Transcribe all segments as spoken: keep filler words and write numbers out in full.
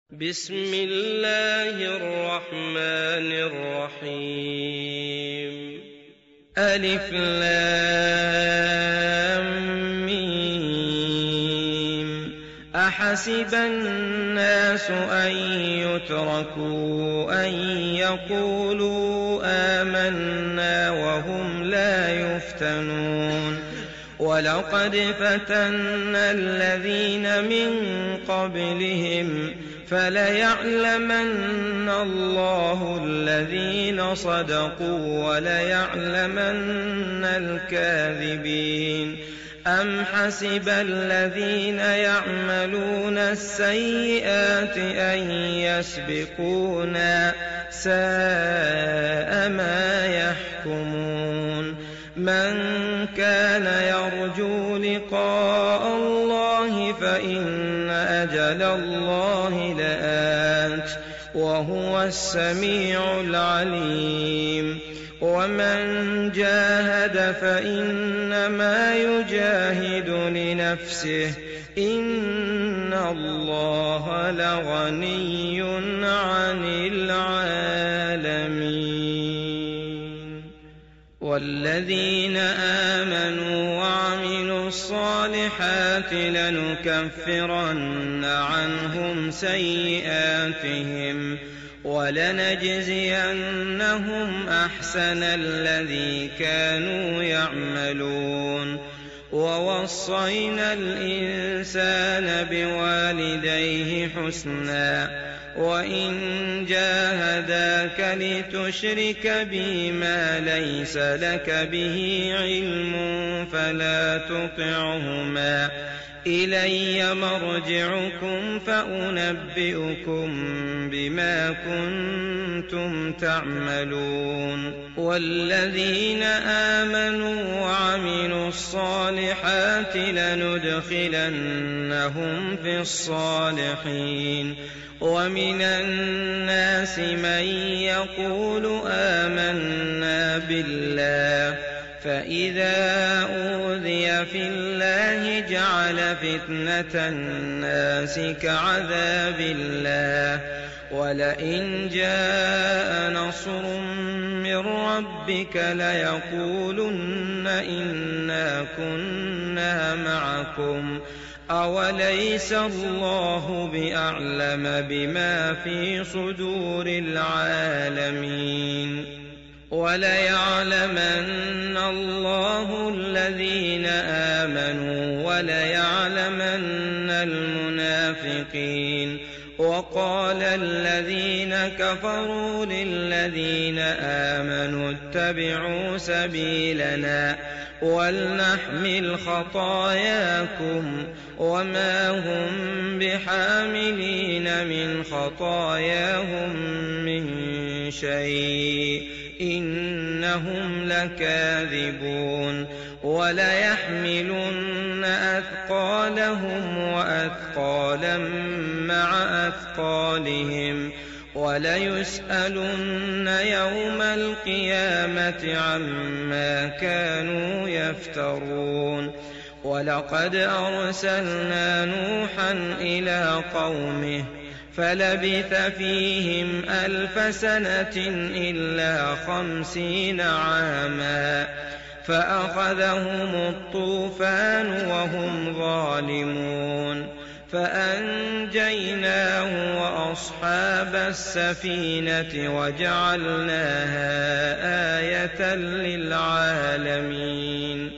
بسم الله الرحمن الرحيم. ألف لام ميم. أحسب الناس أن يتركوا أن يقولوا آمنا وهم لا يفتنون. ولقد فتنا الذين من قبلهم فليعلمن الله الذين صدقوا وليعلمن الكاذبين. أم حسب الذين يعملون السيئات أن يسبقونا ساء ما يحكمون. من كان يرجو لقاء الله فإن أجل الله لآت وهو السميع العليم. ومن جاهد فإنما يجاهد لنفسه إن الله لغني عن العالمين. والذين آمنوا وعملوا الصالحات لنكفرن عنهم سيئاتهم ولنجزينهم أحسن الذي كانوا يعملون. ووصينا الإنسان بوالديه حسنا وإن جاهداك لتشرك بي ما ليس لك به علم فلا تطعهما إلي مرجعكم فأنبئكم بما كنتم تعملون. والذين آمنوا وعملوا الصالحات لندخلنهم في الصالحين. ومن الناس من يقول آمنا بالله فإذا أوذي في الله جعل فتنة الناس كعذاب الله. ولئن جاء نصر من ربك ليقولن إنا كنا معكم أوليس الله بأعلم بما في صدور العالمين. وليعلمن الله الذين آمنوا وليعلمن المنافقين. وقال الذين كفروا للذين آمنوا اتبعوا سبيلنا ولنحمل خطاياكم وما هم بحاملين من خطاياهم من شيء إنهم لكاذبون. وليحملن أثقالهم وأثقالا مع أثقالهم وليسألن يوم القيامة عما كانوا يفترون. ولقد أرسلنا نوحا إلى قومه فلبث فيهم ألف سنة إلا خمسين عاما فأخذهم الطوفان وهم ظالمون فأنجيناه وأصحاب السفينة وجعلناها آية للعالمين.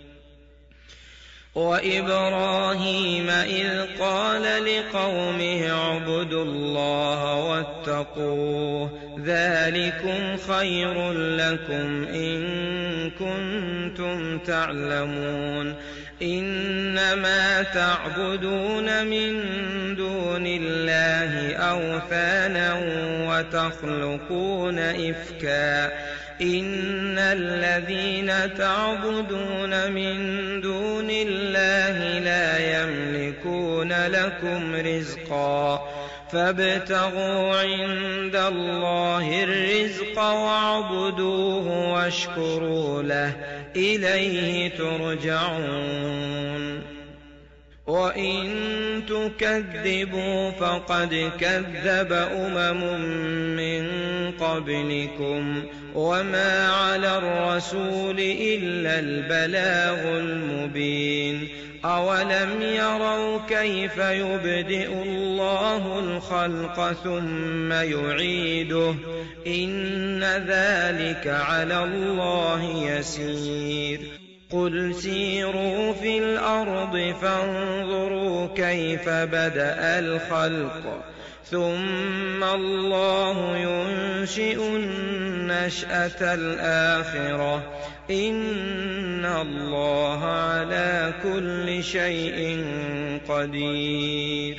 وإبراهيم إذ قال لقومه اعبدوا الله واتقوه ذلكم خير لكم إن كنتم تعلمون. إنما تعبدون من دون الله أوثانا وتخلقون إفكا إن الذين تعبدون من دون الله لا يملكون لكم رزقا فابتغوا عند الله الرزق واعبدوه واشكروا له إليه ترجعون. وإن تكذبوا فقد كذب أمم من قبلكم وما على الرسول إلا البلاغ المبين أولم يروا كيف يبدئ الله الخلق ثم يعيده إن ذلك على الله يسير قل سيروا في الأرض فانظروا كيف بدأ الخلق ثم الله ينشئ النشأة الآخرة إن الله على كل شيء قدير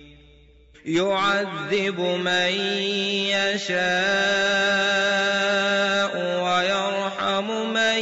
يعذب من يشاء ويرحم من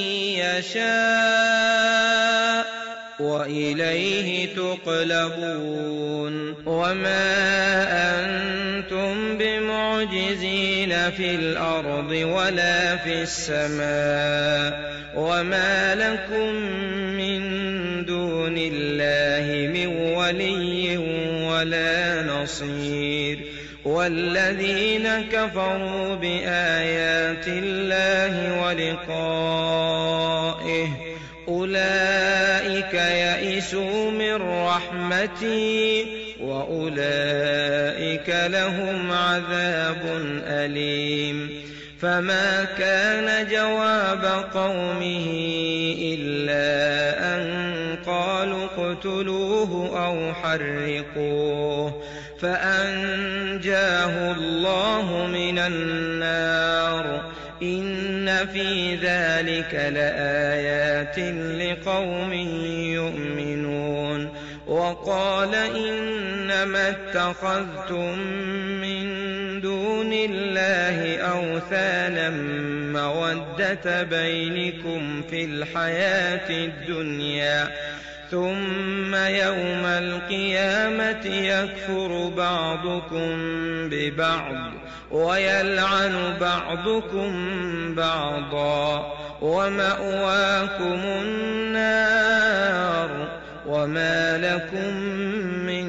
يشاء وإليه تقلبون وما أنتم بمعجزين في الأرض ولا في السماء وما لكم من دون الله من ولي ولا نصير والذين كفروا بآيات الله ولقائه أولئك يئسوا من رحمتي وأولئك لهم عذاب أليم فما كان جواب قومه إلا أن قالوا اقتلوه أو حرقوه فأنجاه الله من النار إن في ذلك لآيات لقوم يؤمنون وقال إنما اتخذتم من دون الله أوثانا مودة بينكم في الحياة الدنيا ثم يوم القيامة يكفر بعضكم ببعض ويلعن بعضكم بعضا ومأواكم النار وما لكم من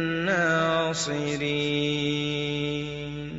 ناصرين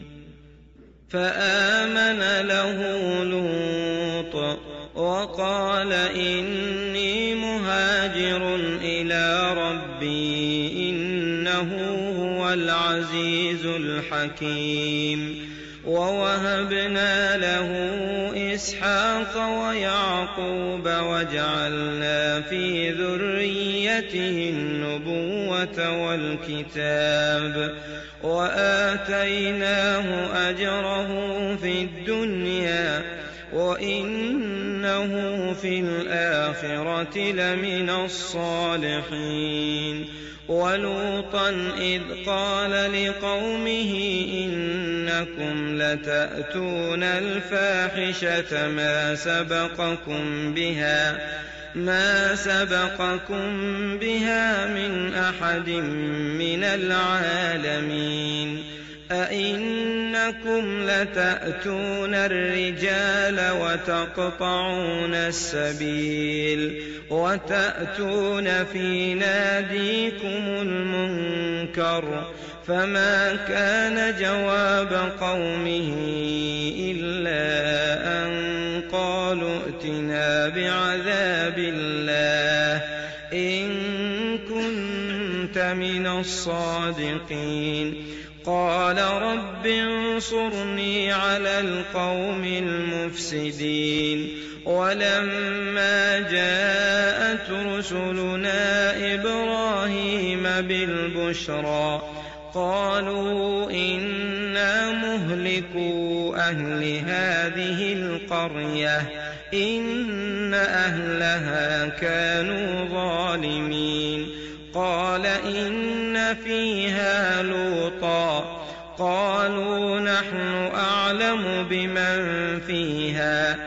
فآمن له لوط وقال إني مهاجر إلى ربي إنه هو العزيز الحكيم ووهبنا له إسحاق ويعقوب وجعلنا في ذريته النبوة والكتاب وآتيناه أجره في الدنيا وإنه في الآخرة لمن الصالحين ولوطا إذ قال لقومه إنكم لتأتون الفاحشة ما سبقكم بها ما سبقكم بها من أحد من العالمين أئنكم لتأتون الرجال وتقطعون السبيل وتأتون في ناديكم المنكر فما كان جواب قومه إلا أن قالوا ائتنا بعذاب الله إن كنت من الصادقين قال رب انصرني على القوم المفسدين ولما جاءت رسلنا إبراهيم بالبشرى قالوا إنا مهلكو أهل هذه القرية إن أهلها كانوا ظالمين قال إن فيها لوطا قالوا نحن أعلم بمن فيها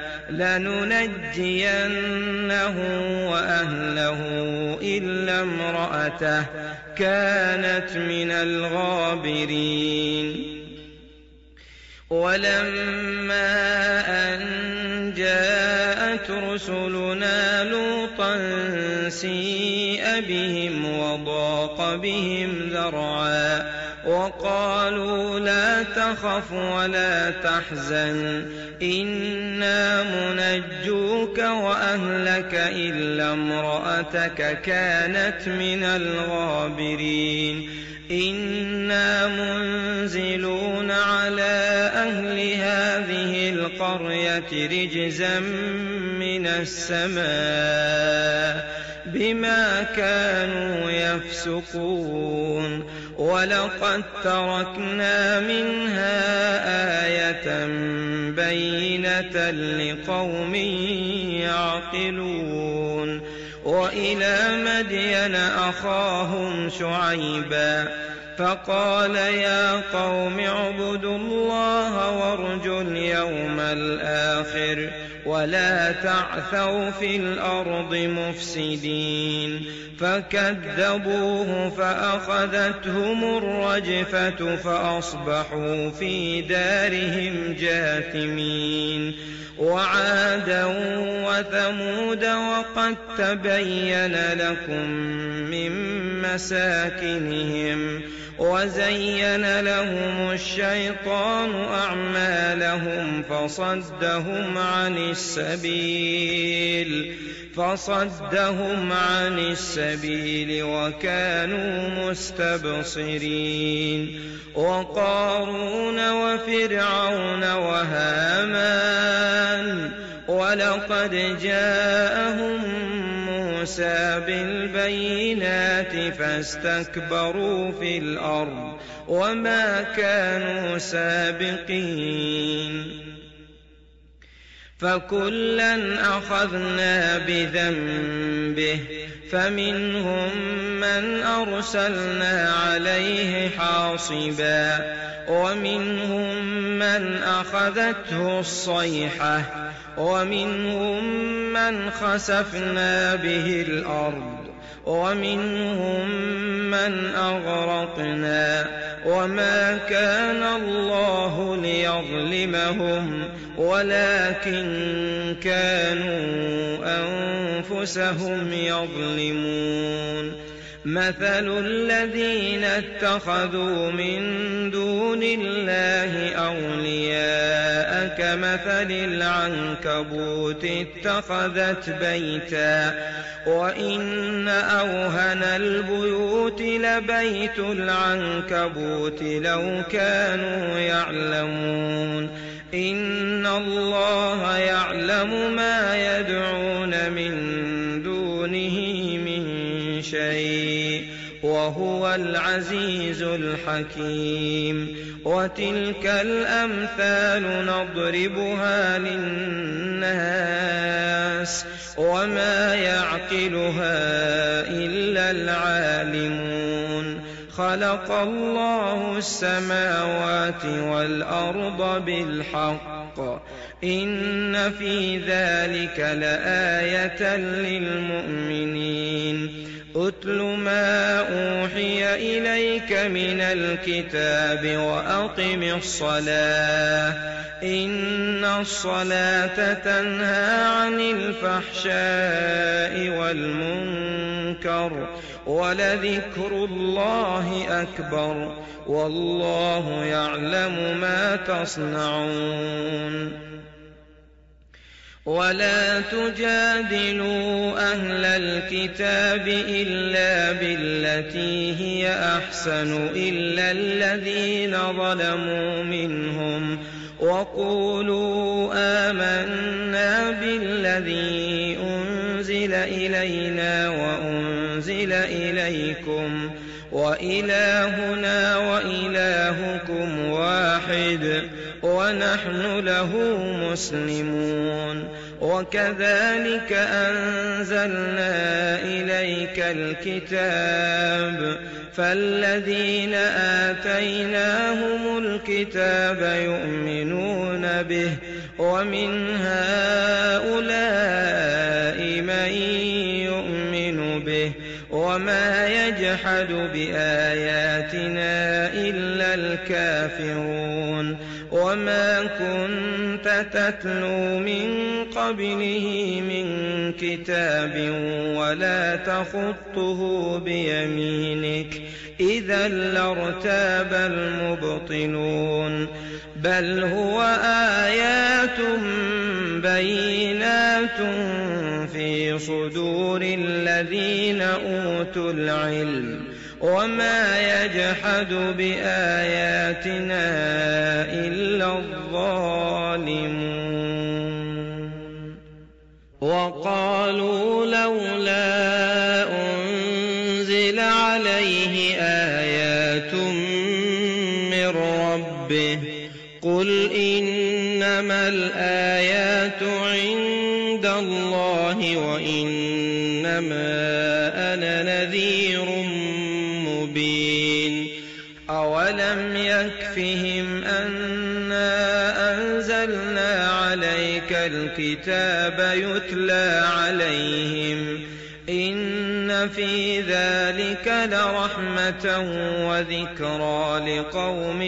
لننجينه وأهله إلا امرأته كانت من الغابرين ولما أن جاءت رسلنا لوطا سيء بهم وضاق بهم ذرعا وقالوا لا تخف ولا تحزن إنا منجوك وأهلك إلا امرأتك كانت من الغابرين إنا منزلون على أهل هذه القرية رجزا من السماء بما كانوا يفسقون ولقد تركنا منها آية بينة لقوم يعقلون وإلى مدين أخاهم شعيبا فقال يا قوم اعبدوا الله وارجوا اليوم الآخر ولا تعثوا في الأرض مفسدين فكذبوه فأخذتهم الرجفة فأصبحوا في دارهم جاثمين وعادا وثمود وقد تبين لكم من مساكنهم وزين لهم الشيطان أعمالهم فصدهم عن السبيل فصدهم عن السبيل وكانوا مستبصرين وقارون وفرعون وهامان ولقد جاءهم موسى بالبينات فاستكبروا في الأرض وما كانوا سابقين فكلا أخذنا بذنبه فمنهم من أرسلنا عليه حاصبا ومنهم من أخذته الصيحة ومنهم من خسفنا به الأرض ومنهم من أغرقنا وما كان الله ليظلمهم ولكن كانوا أنفسهم يظلمون مثل الذين اتخذوا من دون الله أولياء كمثل العنكبوت اتخذت بيتا وإن أوهن البيوت لبيت العنكبوت لو كانوا يعلمون إن الله يعلم ما يدعون من دونه من شيء وهو العزيز الحكيم وتلك الأمثال نضربها للناس وما يعقلها إلا العالمون خلق الله السماوات والأرض بالحق إن في ذلك لآية للمؤمنين أتل ما أوحي إليك من الكتاب وأقم الصلاة إن الصلاة تنهى عن الفحشاء والمنكر ولذكر الله أكبر والله يعلم ما تصنعون ولا تجادلوا أهل الكتاب إلا بالتي هي أحسن إلا الذين ظلموا منهم وقولوا آمنا بالذي أنزل إلينا وأنزل إليكم وإلهنا وإلهكم واحد ونحن له مسلمون وكذلك أنزلنا إليك الكتاب فالذين آتيناهم الكتاب يؤمنون به ومن هؤلاء من يؤمن به وما يجحد بآياتنا إلا الكافرون وما كنت تتلو من قبله من كتاب ولا تخطه بيمينك إذا لارتاب المبطلون بل هو آيات بينات في صدور الذين أوتوا العلم وما يجحد بآياتنا إلا الظالمون وقالوا لولا أنزل عليه آيات من ربه قل إنما الآيات عند الله وإنما أنا نذير مبين أولم يكفهم أنا أنزلنا عليك الكتاب يتلى عليهم إن في ذلك لرحمة وذكرى لقوم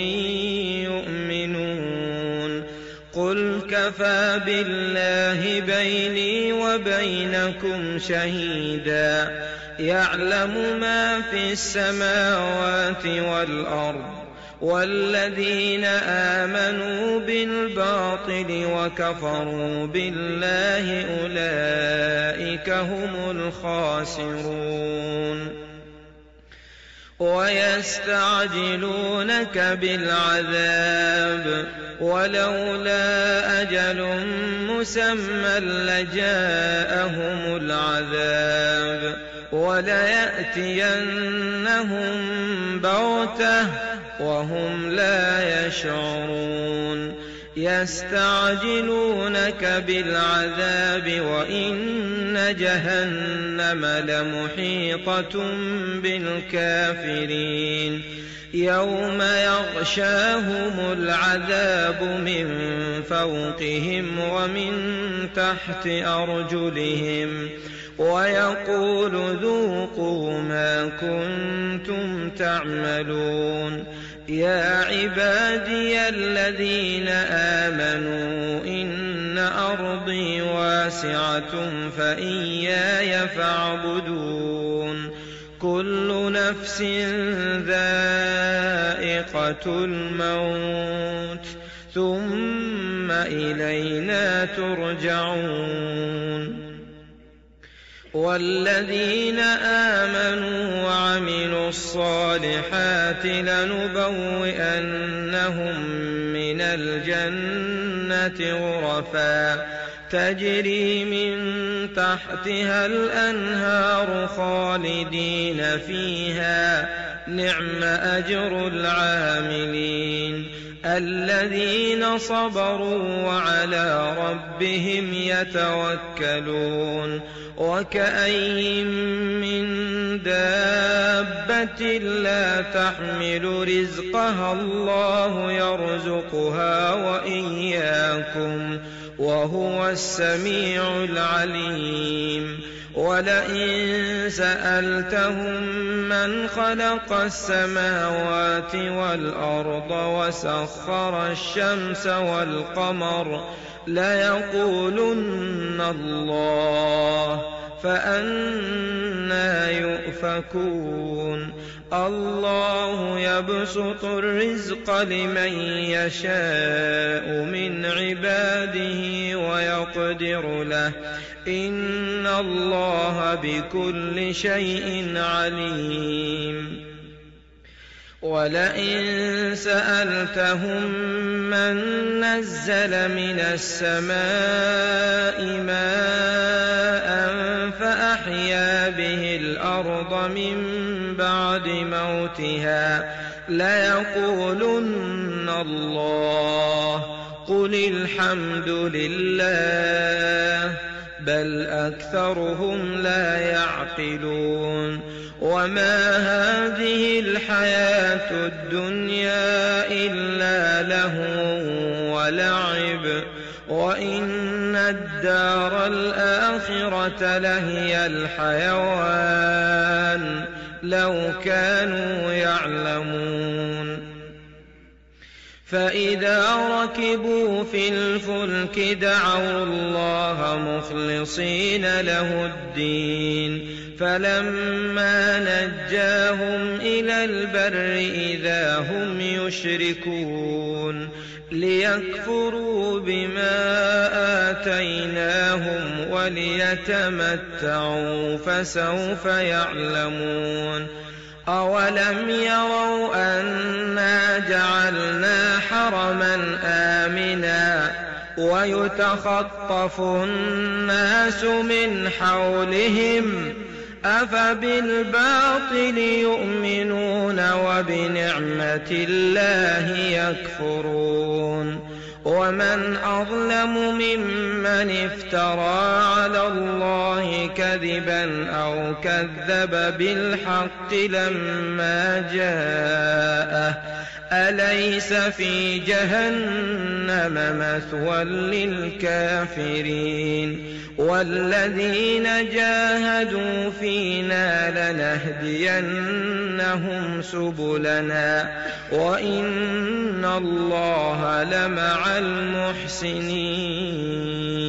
يؤمنون قل كفى بالله بيني وبينكم شهيدا يعلم ما في السماوات والأرض والذين آمنوا بالباطل وكفروا بالله أولئك هم الخاسرون ويستعجلونك بالعذاب ولولا أجل مسمى لجاءهم العذاب وليأتينهم بغتة وهم لا يشعرون يستعجلونك بالعذاب وإن جهنم لمحيطة بالكافرين يوم يغشاهم العذاب من فوقهم ومن تحت أرجلهم ويقول ذوقوا ما كنتم تعملون يا عبادي الذين آمنوا إن أرضي واسعة فإياي فاعبدون كل نفس ذائقة الموت ثم إلينا ترجعون والذين آمنوا وعملوا الصالحات لنبوئنهم من الجنة غرفا تجري من تحتها الأنهار خالدين فيها نعم أجر العاملين الذين صبروا وعلى ربهم يتوكلون وكأين من دابة لا تحمل رزقها الله يرزقها وإياكم وهو السميع العليم ولئن سألتهم من خلق السماوات والأرض وسخر الشمس والقمر ليقولن الله فأنى يؤفكون الله يبسط الرزق لمن يشاء من عباده ويقدر له إن الله بكل شيء عليم ولئن سألتهم من نزل من السماء ماء فأحيا به الأرض من بعد موتها ليقولن الله قل الحمد لله بل أكثرهم لا يعقلون وما هذه الحياة الدنيا إلا لهو ولعب وإن الدار الآخرة لهي الحيوان لو كانوا يعلمون فإذا ركبوا في الفلك دعوا الله مخلصين له الدين فلما نجاهم إلى البر إذا هم يشركون ليكفروا بما آتيناهم وليتمتعوا فسوف يعلمون أولم يروا أنا جعلنا حرما آمنا ويتخطف الناس من حولهم أفبالباطل يؤمنون وبنعمة الله يكفرون ومن أظلم ممن افترى على الله كذبا أو كذب بالحق لما جاءه أليس في جهنم مثوى للكافرين والذين جاهدوا فينا لنهدينهم سبلنا وإن الله لمع المحسنين.